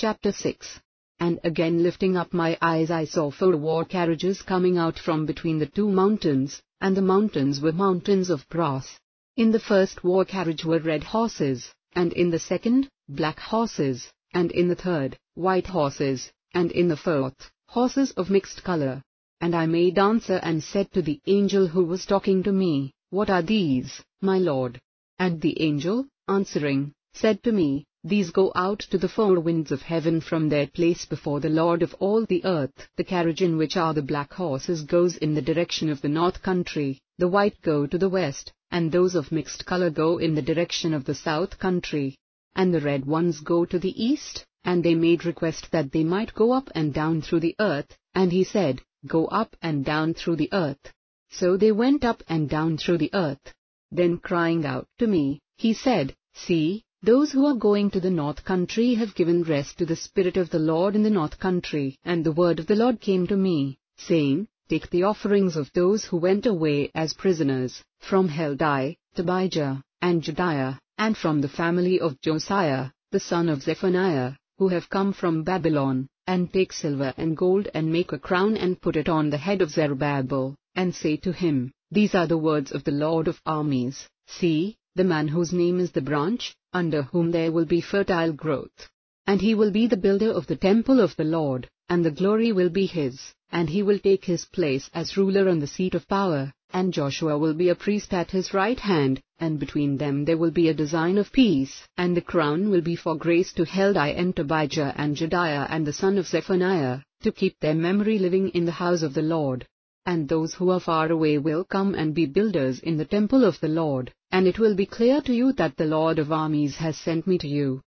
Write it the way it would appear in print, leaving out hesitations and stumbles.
Chapter 6. And again lifting up my eyes I saw 4 war carriages coming out from between the 2 mountains, and the mountains were mountains of brass. In the first war carriage were red horses, and in the second, black horses, and in the third, white horses, and in the fourth, horses of mixed color. And I made answer and said to the angel who was talking to me, What are these, my Lord? And the angel, answering, said to me, These go out to the 4 winds of heaven from their place before the Lord of all the earth. The carriage in which are the black horses goes in the direction of the north country, the white go to the west, and those of mixed color go in the direction of the south country. And the red ones go to the east, and they made request that they might go up and down through the earth, and he said, Go up and down through the earth. So they went up and down through the earth. Then crying out to me, he said, See, those who are going to the north country have given rest to the Spirit of the Lord in the north country. And the word of the Lord came to me, saying, Take the offerings of those who went away as prisoners, from Heldai, Tobijah, and Jedaiah, and from the family of Josiah, the son of Zephaniah, who have come from Babylon, and take silver and gold and make a crown and put it on the head of Zerubbabel, and say to him, These are the words of the Lord of armies, See, the man whose name is the branch, under whom there will be fertile growth. And he will be the builder of the temple of the Lord, and the glory will be his, and he will take his place as ruler on the seat of power, and Joshua will be a priest at his right hand, and between them there will be a design of peace, and the crown will be for grace to Heldai and Tobijah and Jedaiah and the son of Zephaniah, to keep their memory living in the house of the Lord. And those who are far away will come and be builders in the temple of the Lord, and it will be clear to you that the Lord of armies has sent me to you.